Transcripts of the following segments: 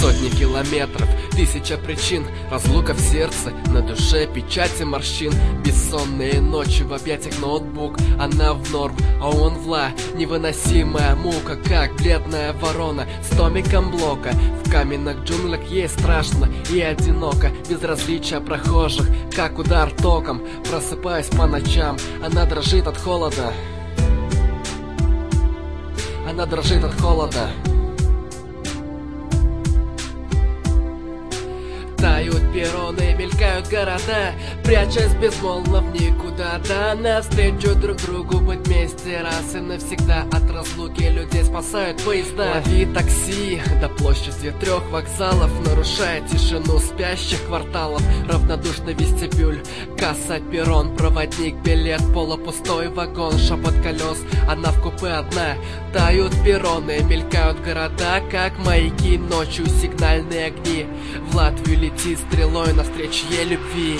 Сотни километров, тысяча причин, разлука в сердце, на душе печати морщин. Бессонные ночи в объятиях ноутбук, она в норм, а он в ла. Невыносимая мука, как бледная ворона с томиком блока. В каменных джунглях ей страшно и одиноко, безразличие прохожих, как удар током. Просыпаясь по ночам, она дрожит от холода. Она дрожит от холода. Тают перроны, мелькают города, прячась безмолвно в никуда. Да, навстречу друг другу быть вместе раз и навсегда. От разлуки людей спасают поезда. Лови такси до площади 3 вокзалов, нарушая тишину спящих кварталов. Равнодушный вестибюль, касса, перрон, проводник, билет, полупустой вагон, шепот колес. Она в купе одна. Тают перроны, мелькают города, как маяки, ночью сигнальные огни. В Латвию летит стрелой навстречу ей любви.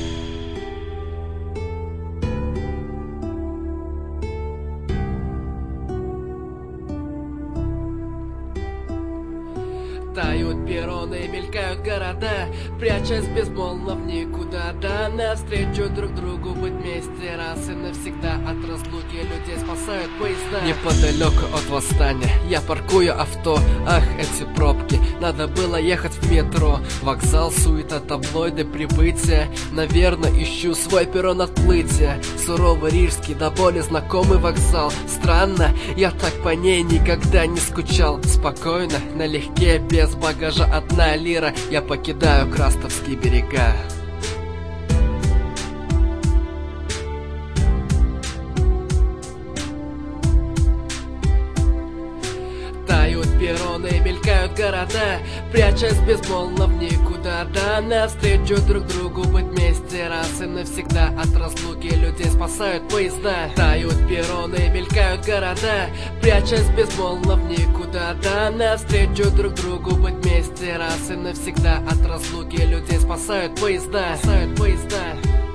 Тают перроны, мелькают города, прячась безмолвно в никуда. Да, навстречу друг другу быть вместе раз и навсегда. От разлуки людей спасают поезда. Неподалеку от восстания я паркую авто. Ах, эти пробки, надо было ехать в метро. Вокзал, суета, таблоиды, прибытия. Наверное, ищу свой перрон отплытия. Суровый рижский, до боли знакомый вокзал. Странно, я так по ней никогда не скучал. Спокойно, налегке, без багажа, 1 лира. Я покидаю Крастовские берега. Тают перроны, мелькают города, прячась безмолвно в никуда. Да, навстречу друг другу быть вместе раз и навсегда. От разлуки людей спасают поезда. Тают перроны, мелькают города, прячась безмолвно в никуда. Да, навстречу друг другу быть вместе раз и навсегда. От разлуки людей спасают поезда. Спасают поезда.